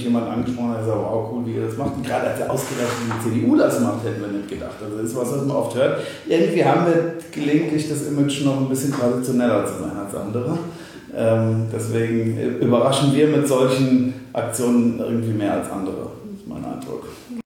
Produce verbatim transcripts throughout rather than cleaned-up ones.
jemand angesprochen hat, gesagt, wow, cool, wie ihr das macht. Und gerade als er ausgerechnet die C D U das macht, hätten wir nicht gedacht. Also das ist was, was man oft hört. Irgendwie haben wir gelegentlich das Image noch ein bisschen traditioneller zu sein als andere. Ähm, deswegen überraschen wir mit solchen Aktionen irgendwie mehr als andere. Das ist mein Eindruck.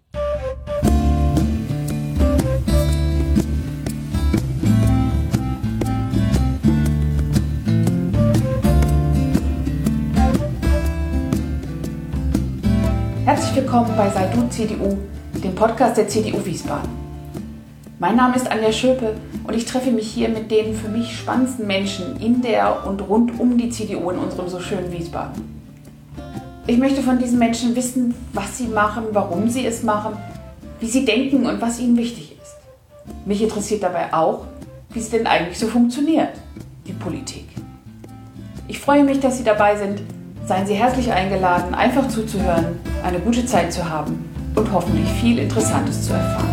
Herzlich willkommen bei Sei Du C D U, dem Podcast der C D U Wiesbaden. Mein Name ist Anja Schöpe und ich treffe mich hier mit den für mich spannendsten Menschen in der und rund um die C D U in unserem so schönen Wiesbaden. Ich möchte von diesen Menschen wissen, was sie machen, warum sie es machen, wie sie denken und was ihnen wichtig ist. Mich interessiert dabei auch, wie es denn eigentlich so funktioniert, die Politik. Ich freue mich, dass Sie dabei sind. Seien Sie herzlich eingeladen, einfach zuzuhören, eine gute Zeit zu haben und hoffentlich viel Interessantes zu erfahren.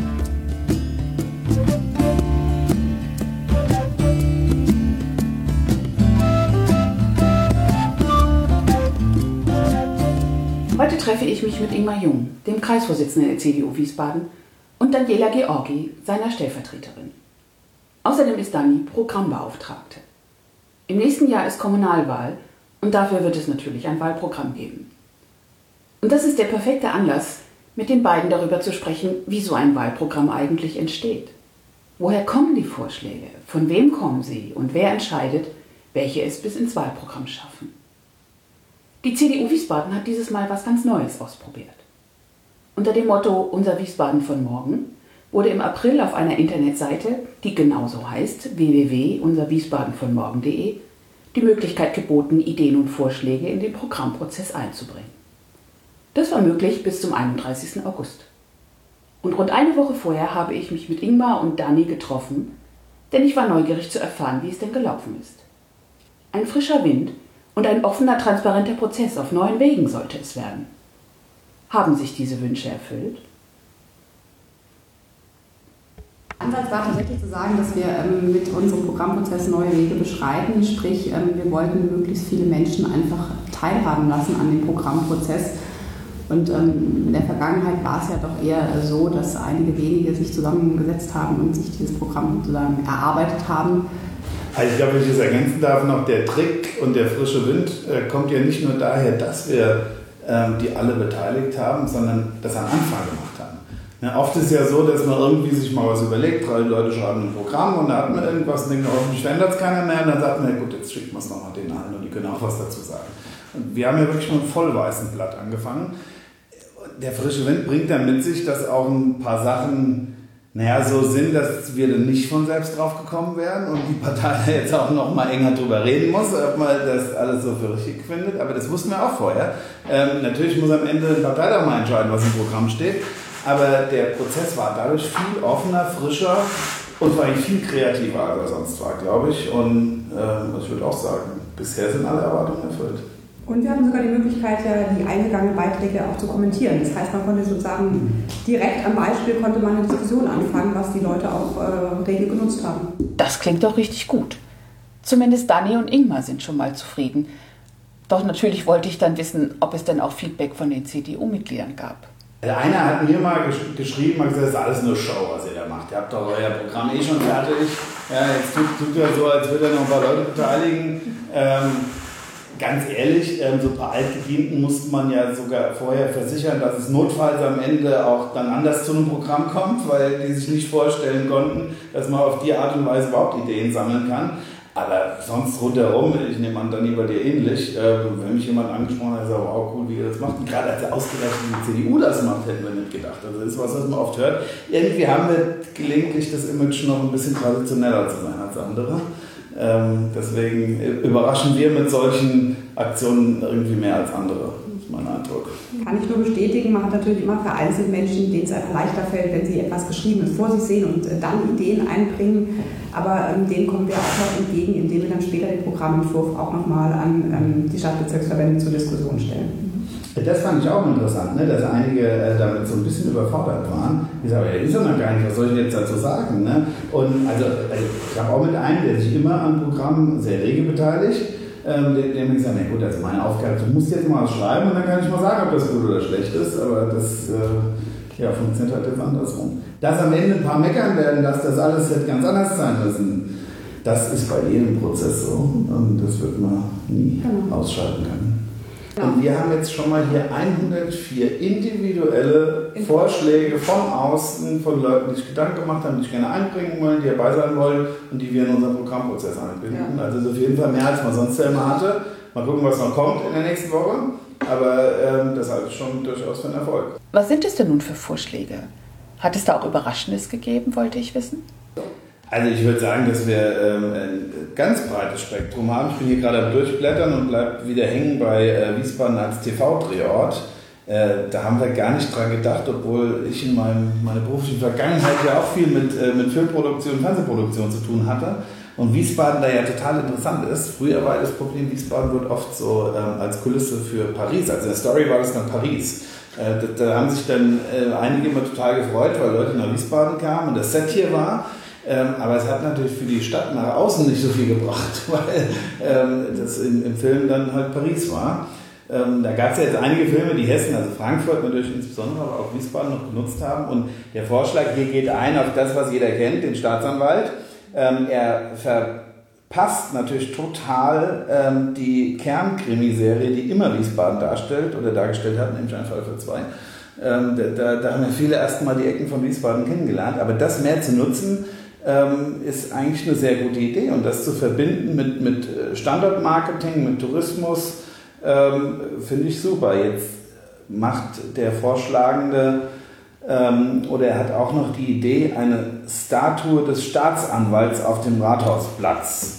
Heute treffe ich mich mit Ingmar Jung, dem Kreisvorsitzenden der C D U Wiesbaden, und Daniela Georgi, seiner Stellvertreterin. Außerdem ist Dani Programmbeauftragte. Im nächsten Jahr ist Kommunalwahl. Und dafür wird es natürlich ein Wahlprogramm geben. Und das ist der perfekte Anlass, mit den beiden darüber zu sprechen, wie so ein Wahlprogramm eigentlich entsteht. Woher kommen die Vorschläge? Von wem kommen sie? Und wer entscheidet, welche es bis ins Wahlprogramm schaffen? Die C D U Wiesbaden hat dieses Mal was ganz Neues ausprobiert. Unter dem Motto Unser Wiesbaden von morgen wurde im April auf einer Internetseite, die genauso heißt, w w w punkt unser wiesbaden von morgen punkt de, die Möglichkeit geboten, Ideen und Vorschläge in den Programmprozess einzubringen. Das war möglich bis zum einunddreißigsten August. Und rund eine Woche vorher habe ich mich mit Ingmar und Dani getroffen, denn ich war neugierig zu erfahren, wie es denn gelaufen ist. Ein frischer Wind und ein offener, transparenter Prozess auf neuen Wegen sollte es werden. Haben sich diese Wünsche erfüllt? Ansatz war tatsächlich zu sagen, dass wir ähm, mit unserem Programmprozess neue Wege beschreiten. Sprich, ähm, wir wollten möglichst viele Menschen einfach teilhaben lassen an dem Programmprozess. Und ähm, in der Vergangenheit war es ja doch eher so, dass einige wenige sich zusammengesetzt haben und sich dieses Programm sozusagen erarbeitet haben. Also ich glaube, wenn ich das ergänzen darf, noch der Trick und der frische Wind äh, kommt ja nicht nur daher, dass wir ähm, die alle beteiligt haben, sondern das am Anfang gemacht haben. Ja, oft ist es ja so, dass man irgendwie sich mal was überlegt, drei Leute schreiben ein Programm und da hat man irgendwas und denkt, hoffentlich verändert es keiner mehr und dann sagt man, ja gut, jetzt schickt man es nochmal denen ein und die können auch was dazu sagen. Und wir haben ja wirklich mit einem vollweißen Blatt angefangen. Der frische Wind bringt dann mit sich, dass auch ein paar Sachen, naja, so sind, dass wir dann nicht von selbst drauf gekommen wären und die Partei jetzt auch noch mal enger drüber reden muss, ob man das alles so für richtig findet. Aber das wussten wir auch vorher. Ähm, natürlich muss am Ende die Partei doch mal entscheiden, was im Programm steht. Aber der Prozess war dadurch viel offener, frischer und war eigentlich viel kreativer, als er sonst war, glaube ich. Und ähm, ich würde auch sagen, bisher sind alle Erwartungen erfüllt. Und wir hatten sogar die Möglichkeit, ja, die eingegangenen Beiträge auch zu kommentieren. Das heißt, man konnte sozusagen direkt am Beispiel konnte man eine Diskussion anfangen, was die Leute auch äh, rege genutzt haben. Das klingt doch richtig gut. Zumindest Dani und Ingmar sind schon mal zufrieden. Doch natürlich wollte ich dann wissen, ob es denn auch Feedback von den C D U-Mitgliedern gab. Einer hat mir mal gesch- geschrieben, hat gesagt, das ist alles nur Show, was ihr da macht. Ihr habt doch euer Programm eh schon fertig. Ja, jetzt tut, tut ja so, als würde er noch ein paar Leute beteiligen. Ähm, ganz ehrlich, ähm, so ein paar Altgedienten musste man ja sogar vorher versichern, dass es notfalls am Ende auch dann anders zu einem Programm kommt, weil die sich nicht vorstellen konnten, dass man auf die Art und Weise überhaupt Ideen sammeln kann. Aber sonst rundherum, ich nehme an, dann bei dir ähnlich, äh, wenn mich jemand angesprochen hat, sagt, wow, cool, wie ihr das macht. Und gerade als er ausgerechnet die C D U das macht, hätten wir nicht gedacht. Also das ist was, was man oft hört. Irgendwie haben wir gelegentlich das Image noch ein bisschen traditioneller zu sein als andere. Ähm, deswegen überraschen wir mit solchen Aktionen irgendwie mehr als andere. Das ist mein Eindruck. Kann ich nur bestätigen, man hat natürlich immer vereinzelt Menschen, denen es einfach leichter fällt, wenn sie etwas Geschriebenes vor sich sehen und äh, dann Ideen einbringen. Aber ähm, denen kommen wir auch noch entgegen, indem wir dann später den Programmentwurf auch nochmal an ähm, die Stadtbezirksverbände zur Diskussion stellen. Das fand ich auch interessant, ne? Dass einige äh, damit so ein bisschen überfordert waren. Die sagen, ja, ist ja noch gar nicht, was soll ich jetzt dazu sagen? Ne? Und also, also ich habe auch mit einem, der sich immer am Programm sehr rege beteiligt, ähm, dem habe ich gesagt, na gut, also meine Aufgabe, du musst jetzt mal was schreiben und dann kann ich mal sagen, ob das gut oder schlecht ist, aber das äh, ja, funktioniert halt jetzt andersrum. Dass am Ende ein paar meckern werden, dass das alles hätte ganz anders sein müssen, das ist bei jedem Prozess so und das wird man nie genau. ausschalten können. Und wir haben jetzt schon mal hier hundertvier individuelle Vorschläge von außen, von Leuten, die sich Gedanken gemacht haben, die sich gerne einbringen wollen, die dabei sein wollen und die wir in unseren Programmprozess einbinden. Ja. Also das ist auf jeden Fall mehr, als man sonst ja immer hatte. Mal gucken, was noch kommt in der nächsten Woche. Aber ähm, das halte ich schon durchaus für einen Erfolg. Was sind es denn nun für Vorschläge? Hat es da auch Überraschendes gegeben, wollte ich wissen? Also ich würde sagen, dass wir ähm, ein ganz breites Spektrum haben. Ich bin hier gerade am Durchblättern und bleibe wieder hängen bei äh, Wiesbaden als T V-Drehort. Äh, da haben wir gar nicht dran gedacht, obwohl ich in meinem, meiner beruflichen Vergangenheit ja auch viel mit, äh, mit Filmproduktion und Fernsehproduktion zu tun hatte. Und Wiesbaden da ja total interessant ist. Früher war das Problem, Wiesbaden wird oft so ähm, als Kulisse für Paris. Also in der Story war das dann Paris. Äh, da, da haben sich dann äh, einige immer total gefreut, weil Leute nach Wiesbaden kamen und das Set hier war. Ähm, aber es hat natürlich für die Stadt nach außen nicht so viel gebracht, weil ähm, das im, im Film dann halt Paris war. Ähm, da gab es ja jetzt einige Filme, die Hessen, also Frankfurt natürlich insbesondere, aber auch Wiesbaden noch genutzt haben. Und der Vorschlag hier geht ein auf das, was jeder kennt, den Staatsanwalt. Ähm, er verpasst natürlich total ähm, die Kernkrimiserie, die immer Wiesbaden darstellt oder dargestellt hat, nämlich ein Fall für zwei. Ähm, da, da haben ja viele erst mal die Ecken von Wiesbaden kennengelernt. Aber das mehr zu nutzen, ähm, ist eigentlich eine sehr gute Idee. Und das zu verbinden mit, mit Standortmarketing, mit Tourismus, ähm, finde ich super. Jetzt macht der Vorschlagende ähm, oder er hat auch noch die Idee, eine Statue des Staatsanwalts auf dem Rathausplatz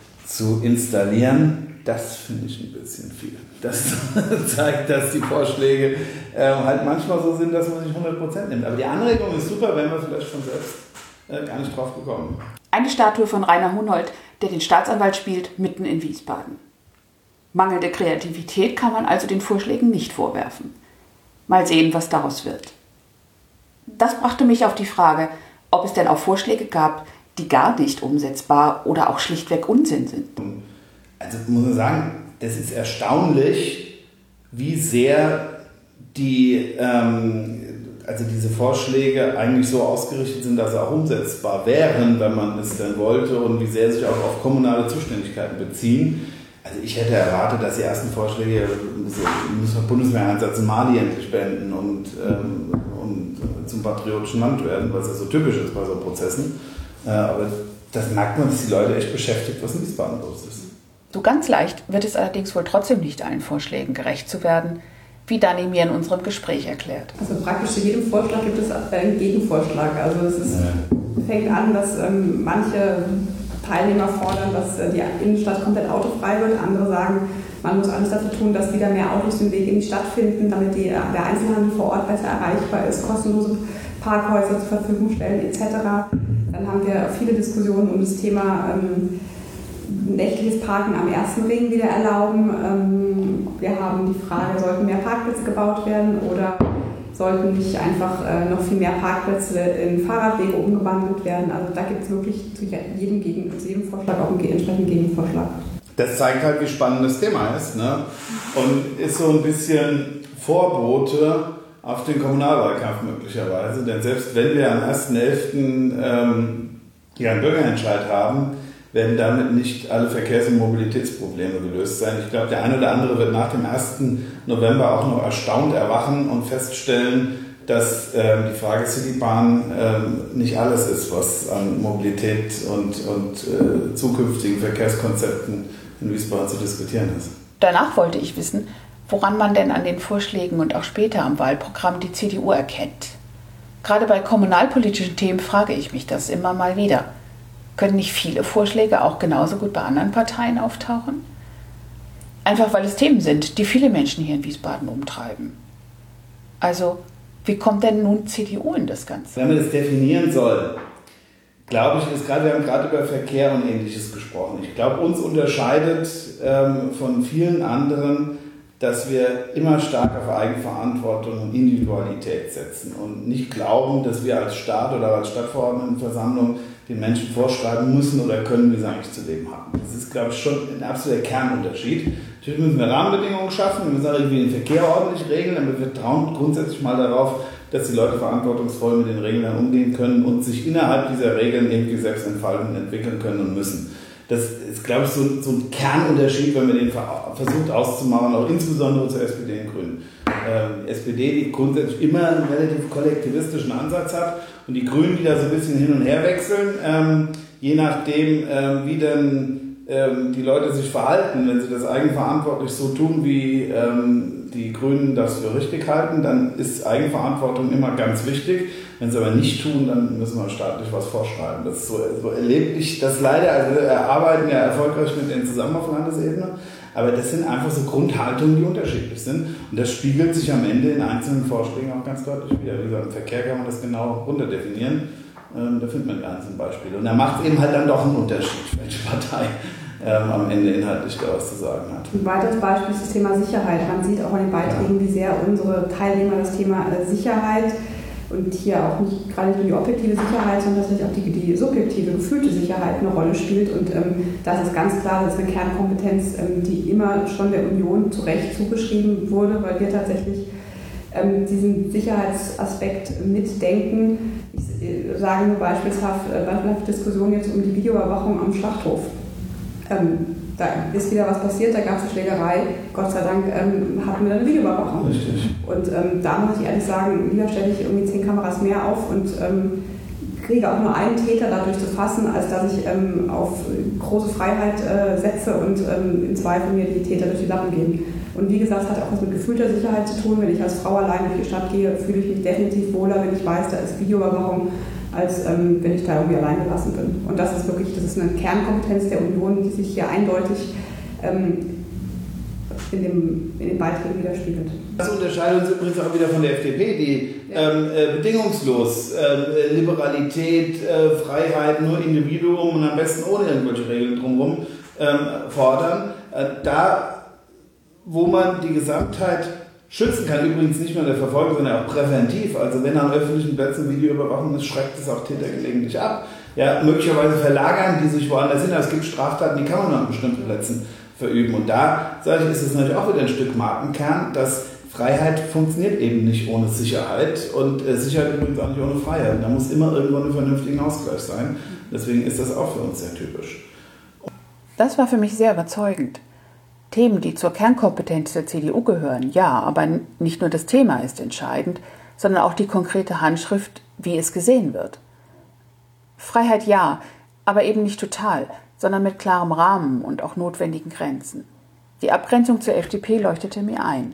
zu installieren. Das finde ich ein bisschen viel. Das zeigt, dass die Vorschläge äh, halt manchmal so sind, dass man sich hundert Prozent nimmt. Aber die Anregung ist super, wenn wir vielleicht schon selbst äh, gar nicht drauf gekommen. Eine Statue von Rainer Hunold, der den Staatsanwalt spielt, mitten in Wiesbaden. Mangelnde Kreativität kann man also den Vorschlägen nicht vorwerfen. Mal sehen, was daraus wird. Das brachte mich auf die Frage, ob es denn auch Vorschläge gab, die gar nicht umsetzbar oder auch schlichtweg Unsinn sind. Also muss man sagen, es ist erstaunlich, wie sehr die, ähm, also diese Vorschläge eigentlich so ausgerichtet sind, dass sie auch umsetzbar wären, wenn man es denn wollte, und wie sehr sich auch auf kommunale Zuständigkeiten beziehen. Also ich hätte erwartet, dass die ersten Vorschläge, müssen wir Bundeswehreinsatz in Mali endlich beenden und, ähm, und zum patriotischen Land werden, was ja so typisch ist bei so Prozessen. Äh, aber das merkt man, dass die Leute echt beschäftigt, was in Wiesbaden los ist. So ganz leicht wird es allerdings wohl trotzdem nicht, allen Vorschlägen gerecht zu werden, wie Dani mir in unserem Gespräch erklärt. Also praktisch zu jedem Vorschlag gibt es einen Gegenvorschlag. Also es ist, ja. fängt an, dass ähm, manche Teilnehmer fordern, dass äh, die Innenstadt komplett autofrei wird. Andere sagen, man muss alles dafür tun, dass wieder mehr Autos den Weg in die Stadt finden, damit die, der Einzelhandel vor Ort besser erreichbar ist, kostenlose Parkhäuser zur Verfügung stellen et cetera. Dann haben wir viele Diskussionen um das Thema ähm, nächtliches Parken am ersten Ring wieder erlauben. Ähm, wir haben die Frage, sollten mehr Parkplätze gebaut werden oder sollten nicht einfach äh, noch viel mehr Parkplätze in Fahrradwege umgewandelt werden. Also da gibt es wirklich zu jedem, Gegen- zu jedem Vorschlag auch einen entsprechenden Gegenvorschlag. Das zeigt halt, wie spannend das Thema ist, ne? Und ist so ein bisschen Vorbote auf den Kommunalwahlkampf möglicherweise. Denn selbst wenn wir am ersten elften ähm, ja, einen Bürgerentscheid haben, werden damit nicht alle Verkehrs- und Mobilitätsprobleme gelöst sein. Ich glaube, der eine oder andere wird nach dem ersten November auch noch erstaunt erwachen und feststellen, dass ähm, die Frage Citybahn ähm, nicht alles ist, was an Mobilität und, und äh, zukünftigen Verkehrskonzepten in Wiesbaden zu diskutieren ist. Danach wollte ich wissen, woran man denn an den Vorschlägen und auch später am Wahlprogramm die C D U erkennt. Gerade bei kommunalpolitischen Themen frage ich mich das immer mal wieder. Können nicht viele Vorschläge auch genauso gut bei anderen Parteien auftauchen? Einfach weil es Themen sind, die viele Menschen hier in Wiesbaden umtreiben. Also, wie kommt denn nun C D U in das Ganze? Wenn man das definieren soll, glaube ich, ist gerade, wir haben gerade über Verkehr und Ähnliches gesprochen. Ich glaube, uns unterscheidet ähm, von vielen anderen, dass wir immer stark auf Eigenverantwortung und Individualität setzen und nicht glauben, dass wir als Staat oder als Stadtverordnetenversammlung den Menschen vorschreiben müssen oder können, wie sie eigentlich zu leben haben. Das ist, glaube ich, schon ein absoluter Kernunterschied. Natürlich müssen wir Rahmenbedingungen schaffen, wir müssen auch irgendwie den Verkehr ordentlich regeln, aber wir trauen grundsätzlich mal darauf, dass die Leute verantwortungsvoll mit den Regeln umgehen können und sich innerhalb dieser Regeln irgendwie selbst entfalten, entwickeln können und müssen. Das ist, glaube ich, so, so ein Kernunterschied, wenn man den versucht auszumachen, auch insbesondere zur S P D und Grünen. Ähm, S P D, die grundsätzlich immer einen relativ kollektivistischen Ansatz hat und die Grünen, die da so ein bisschen hin und her wechseln, ähm, je nachdem, ähm, wie dann ähm, die Leute sich verhalten. Wenn sie das eigenverantwortlich so tun, wie ähm, die Grünen das für richtig halten, dann ist Eigenverantwortung immer ganz wichtig. Wenn sie aber nicht tun, dann müssen wir staatlich was vorschreiben. Das ist so, so erlebe ich das leider. Also wir arbeiten ja erfolgreich mit denen zusammen auf Landesebene, aber das sind einfach so Grundhaltungen, die unterschiedlich sind. Und das spiegelt sich am Ende in einzelnen Vorschlägen auch ganz deutlich wieder. Wie gesagt, im Verkehr kann man das genau runterdefinieren. Ähm, da findet man die einzelnen Beispiele. Und da macht es eben halt dann doch einen Unterschied, welche Partei ähm, am Ende inhaltlich da was zu sagen hat. Ein weiteres Beispiel ist das Thema Sicherheit. Man sieht auch an den Beiträgen, wie sehr unsere Teilnehmer das Thema äh, Sicherheit und hier auch nicht gerade nicht nur die objektive Sicherheit, sondern tatsächlich auch die, die subjektive, gefühlte Sicherheit eine Rolle spielt. Und ähm, das ist ganz klar, das ist eine Kernkompetenz, ähm, die immer schon der Union zu Recht zugeschrieben wurde, weil wir tatsächlich ähm, diesen Sicherheitsaspekt mitdenken. Ich äh, sage nur beispielshaft, äh, beispielshaft Diskussion jetzt um die Videoüberwachung am Schlachthof. Ähm, Da ist wieder was passiert, da gab es eine Schlägerei. Gott sei Dank ähm, hatten wir dann eine Videoüberwachung. Richtig. Und ähm, da muss ich ehrlich sagen, lieber stelle ich irgendwie zehn Kameras mehr auf und ähm, kriege auch nur einen Täter dadurch zu fassen, als dass ich ähm, auf große Freiheit äh, setze und ähm, im Zweifel mir die Täter durch die Lappen gehen. Und wie gesagt, es hat auch was mit gefühlter Sicherheit zu tun. Wenn ich als Frau allein durch die Stadt gehe, fühle ich mich definitiv wohler, wenn ich weiß, da ist Videoüberwachung, als ähm, wenn ich da irgendwie allein gelassen bin. Und das ist wirklich, das ist eine Kernkompetenz der Union, die sich hier eindeutig ähm, in, dem, in den Beiträgen widerspiegelt. Das unterscheidet uns übrigens auch wieder von der F D P, die ja. ähm, äh, bedingungslos äh, Liberalität, äh, Freiheit, nur Individuum und am besten ohne irgendwelche Regeln drumherum ähm, fordern. Äh, da, wo man die Gesamtheit schützen kann, übrigens nicht nur in der Verfolgung, sondern auch präventiv. Also wenn an öffentlichen Plätzen Videoüberwachung ist, schreckt es auch Täter gelegentlich ab. Ja, möglicherweise verlagern die sich woanders hin. Es gibt Straftaten, die kann man nur an bestimmten Plätzen verüben. Und da, sage ich, ist es natürlich auch wieder ein Stück Markenkern, dass Freiheit funktioniert eben nicht ohne Sicherheit und äh, Sicherheit übrigens auch nicht ohne Freiheit. Da muss immer irgendwo ein vernünftiger Ausgleich sein. Deswegen ist das auch für uns sehr typisch. Das war für mich sehr überzeugend. Themen, die zur Kernkompetenz der C D U gehören, ja, aber nicht nur das Thema ist entscheidend, sondern auch die konkrete Handschrift, wie es gesehen wird. Freiheit ja, aber eben nicht total, sondern mit klarem Rahmen und auch notwendigen Grenzen. Die Abgrenzung zur F D P leuchtete mir ein.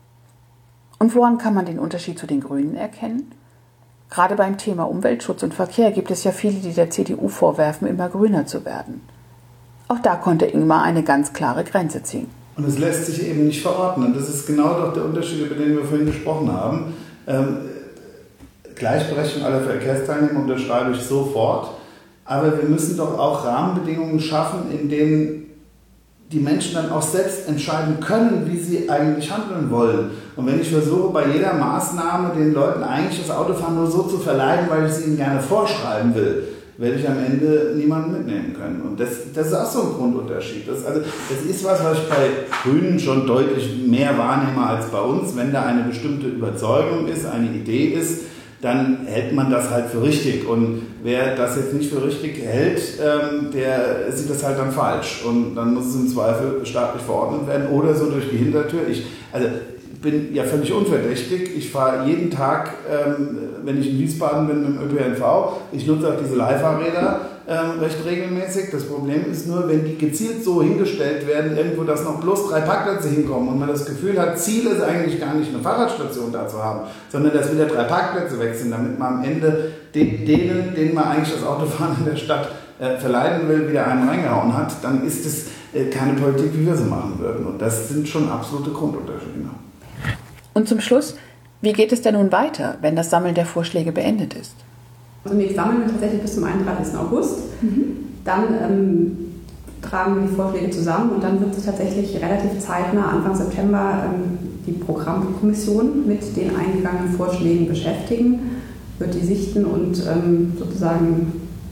Und woran kann man den Unterschied zu den Grünen erkennen? Gerade beim Thema Umweltschutz und Verkehr gibt es ja viele, die der C D U vorwerfen, immer grüner zu werden. Auch da konnte Ingmar eine ganz klare Grenze ziehen. Und es lässt sich eben nicht verordnen. Das ist genau doch der Unterschied, über den wir vorhin gesprochen haben. Ähm, Gleichberechtigung aller Verkehrsteilnehmer unterschreibe ich sofort. Aber wir müssen doch auch Rahmenbedingungen schaffen, in denen die Menschen dann auch selbst entscheiden können, wie sie eigentlich handeln wollen. Und wenn ich versuche, bei jeder Maßnahme den Leuten eigentlich das Autofahren nur so zu verleiten, weil ich es ihnen gerne vorschreiben will, werde ich am Ende niemanden mitnehmen können. Und das, das ist auch so ein Grundunterschied. Das, also, das ist was, was ich bei Grünen schon deutlich mehr wahrnehme als bei uns. Wenn da eine bestimmte Überzeugung ist, eine Idee ist, dann hält man das halt für richtig. Und wer das jetzt nicht für richtig hält, ähm, der sieht das halt dann falsch. Und dann muss es im Zweifel staatlich verordnet werden oder so durch die Hintertür. Ich, also, bin ja völlig unverdächtig. Ich fahre jeden Tag, ähm, wenn ich in Wiesbaden bin, mit dem Ö P N V. Ich nutze auch diese Leihfahrräder ähm, recht regelmäßig. Das Problem ist nur, wenn die gezielt so hingestellt werden, irgendwo, dass noch bloß drei Parkplätze hinkommen und man das Gefühl hat, Ziel ist eigentlich gar nicht eine Fahrradstation da zu haben, sondern dass wieder drei Parkplätze weg sind, damit man am Ende den, denen, denen man eigentlich das Autofahren in der Stadt äh, verleiden will, wieder einen reingehauen hat, dann ist es äh, keine Politik, wie wir sie machen würden. Und das sind schon absolute Grundunterschiede. Und zum Schluss, wie geht es denn nun weiter, wenn das Sammeln der Vorschläge beendet ist? Also wir sammeln tatsächlich bis zum einunddreißigsten August. Mhm. Dann ähm, tragen wir die Vorschläge zusammen und dann wird sich tatsächlich relativ zeitnah, Anfang September, ähm, die Programmkommission mit den eingegangenen Vorschlägen beschäftigen, wird die sichten und ähm, sozusagen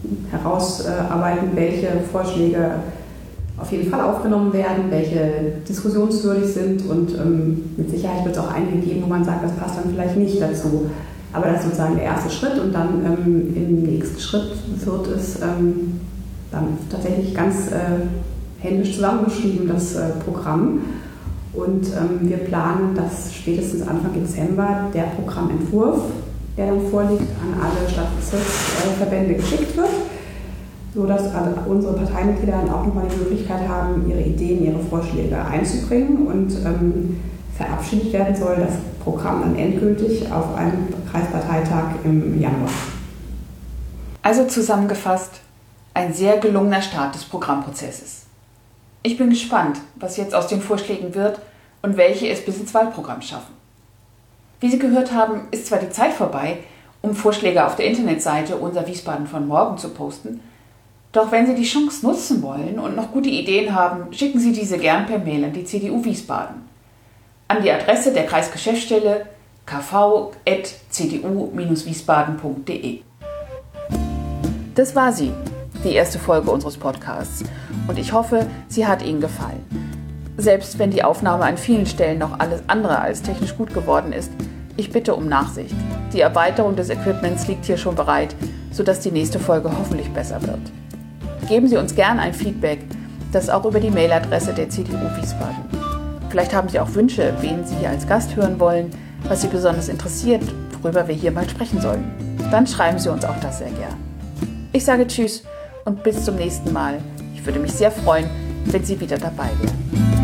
herausarbeiten, welche Vorschläge auf jeden Fall aufgenommen werden, welche diskussionswürdig sind und ähm, mit Sicherheit wird es auch einige geben, wo man sagt, das passt dann vielleicht nicht dazu. Aber das ist sozusagen der erste Schritt und dann ähm, im nächsten Schritt wird es ähm, dann tatsächlich ganz äh, händisch zusammengeschrieben, das äh, Programm. Und ähm, wir planen, dass spätestens Anfang Dezember der Programmentwurf, der dann vorliegt, an alle Stadtbezirksverbände geschickt wird, sodass also unsere Parteimitglieder dann auch nochmal die Möglichkeit haben, ihre Ideen, ihre Vorschläge einzubringen und ähm, verabschiedet werden soll das Programm dann endgültig auf einem Kreisparteitag im Januar. Also zusammengefasst, ein sehr gelungener Start des Programmprozesses. Ich bin gespannt, was jetzt aus den Vorschlägen wird und welche es bis ins Wahlprogramm schaffen. Wie Sie gehört haben, ist zwar die Zeit vorbei, um Vorschläge auf der Internetseite Unser Wiesbaden von morgen zu posten, doch wenn Sie die Chance nutzen wollen und noch gute Ideen haben, schicken Sie diese gern per Mail an die C D U Wiesbaden. An die Adresse der Kreisgeschäftsstelle k v at c d u dash wiesbaden punkt d e. Das war sie, die erste Folge unseres Podcasts, und ich hoffe, sie hat Ihnen gefallen. Selbst wenn die Aufnahme an vielen Stellen noch alles andere als technisch gut geworden ist, ich bitte um Nachsicht. Die Erweiterung des Equipments liegt hier schon bereit, sodass die nächste Folge hoffentlich besser wird. Geben Sie uns gern ein Feedback, das auch über die Mailadresse der C D U Wiesbaden. Vielleicht haben Sie auch Wünsche, wen Sie hier als Gast hören wollen, was Sie besonders interessiert, worüber wir hier mal sprechen sollen. Dann schreiben Sie uns auch das sehr gern. Ich sage Tschüss und bis zum nächsten Mal. Ich würde mich sehr freuen, wenn Sie wieder dabei wären.